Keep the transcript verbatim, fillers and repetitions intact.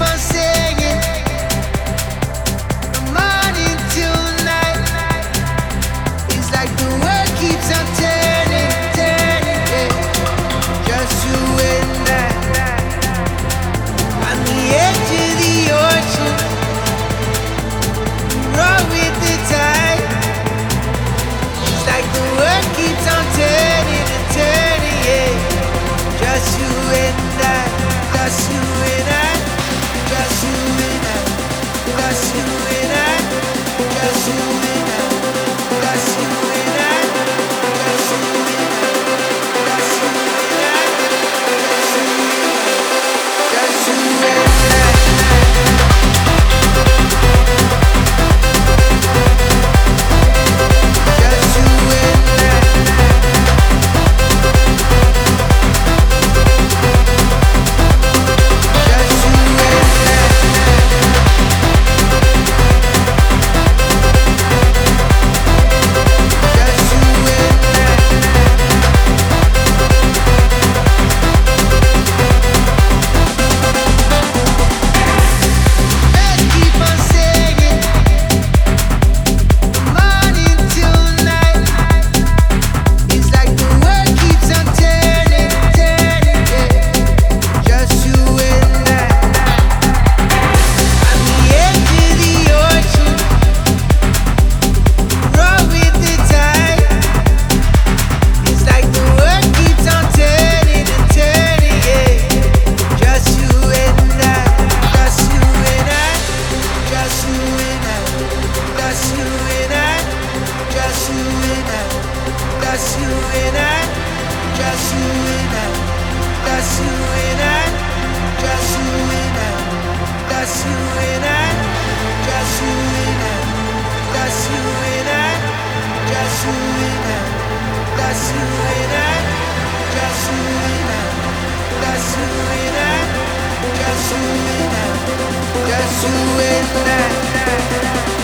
on singing from morning till night. It's like the world keeps on turning, turning, yeah. Just you and I on the edge of the ocean, roll with the tide. It's like the world keeps on turning and turning, yeah. Just you and I, just you and I, just you and I, just you and I, just you and I, just you and I, just you and I, just you and I, just you and I. Just you and I, just you and I, just you and I, just you and I, just you and I, just you and I, just you and I, just you and I, just you and I, just you and I, just you and I, just you and I, just you and I.